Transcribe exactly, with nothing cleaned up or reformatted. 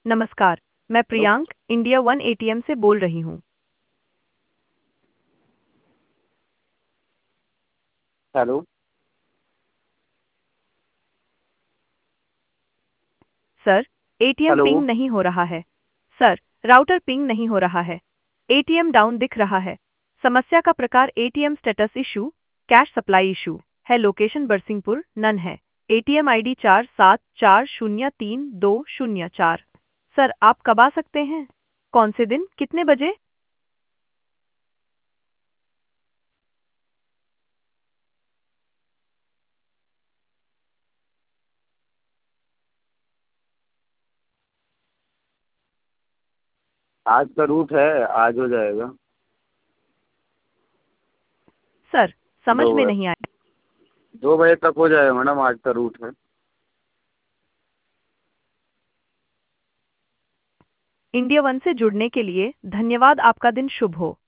नमस्कार, मैं hello. Priyank India one ATM से बोल रही हूँ। Hello. Sir, ATM hello. Ping नहीं हो रहा है। सर, राउटर पिंग नहीं हो रहा है। एटीएम डाउन दिख रहा है। समस्या का प्रकार ATM status issue, cash supply issue है। लोकेशन बरसिंहपुर, नन है। एटीएम आईडी चार सात चार शून्य तीन दो शून्य चार। सर, आप कब आ सकते हैं? कौन से दिन, कितने बजे? आज का रूट है, आज हो जाएगा। सर, समझ दो में बजे नहीं आया। दो बजे तक हो जाएगा मैडम, आज का रूट है। इंडिया वन से जुड़ने के लिए धन्यवाद। आपका दिन शुभ हो।